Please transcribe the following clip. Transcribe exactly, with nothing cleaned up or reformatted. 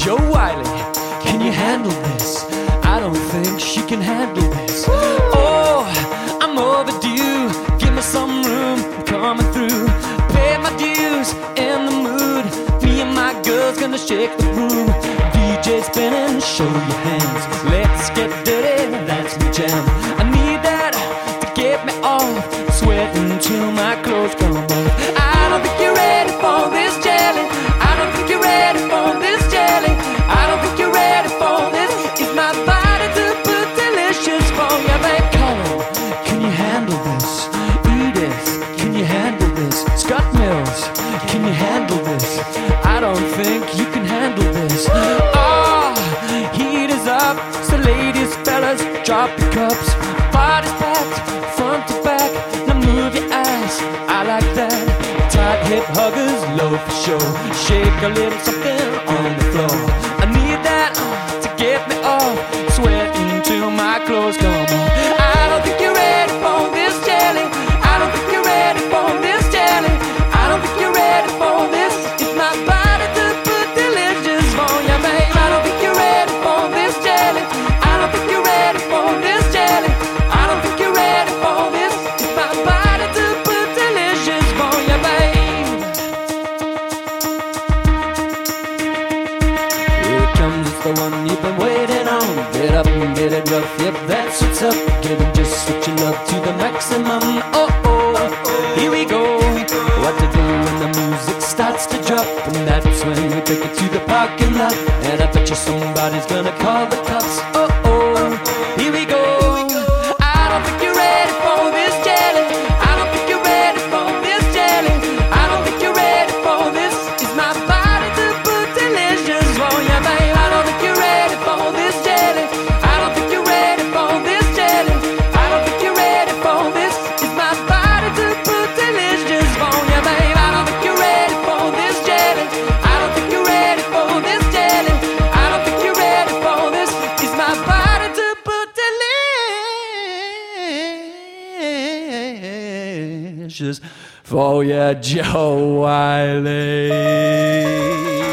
Joe Wiley, can you handle this? I don't think she can handle this. Oh, I'm overdue. Give me some room, I'm coming through. Pay my dues, in the mood. Me and my girl's gonna shake the room. D J spinning, show your hands. Let's get dirty, that's my jam. I need that to get me off, sweating till my clothes come off. I don't think you're ready for this jelly. I don't think you're ready for this jelly. I don't think you're ready for this. Is my body too put delicious for you, babe? Colin, can you handle this? Edith, can you handle this? Scott Mills, can you handle this? I don't think you can handle this. Oh, heat is up, so ladies, fellas, drop your cups. Body's packed, front to back. Now move your ass, I like that. Tight hip huggers, low for sure. Shake a little something on the floor. I need that uh, to get me off, sweating till my clothes come off. I don't think you're ready for this jelly. I don't think you're ready for this jelly. I don't think you're ready for this. It's my body to put delicious for you, babe. I don't think you're ready for this jelly. I don't think you're ready for this jelly. I don't think you're ready for this. It's my body to put delicious for you, babe. Here it comes, it's the one you've been waiting on. Get up and get it rough, yep, that's what's up. Giving just what you love to the maximum. Oh, oh, here we go. What to do when the music starts to drop. And that's when we take it to the parking lot. And I bet you somebody's gonna call the cops. Oh, oh, here we go. I don't think you're ready for this jelly. I don't think you're ready for this jelly. I don't think you're ready for this. Is my body to put delicious for you, babe? I don't think you're ready for this jelly. I don't think you're ready for this jelly. I don't think you're ready for this. Is my body to put delicious for you, babe? I don't think you're ready for this jelly. I don't think you're ready for this jelly. I don't think you're ready for this. Is my body to put delicious for you, Joe Wiley.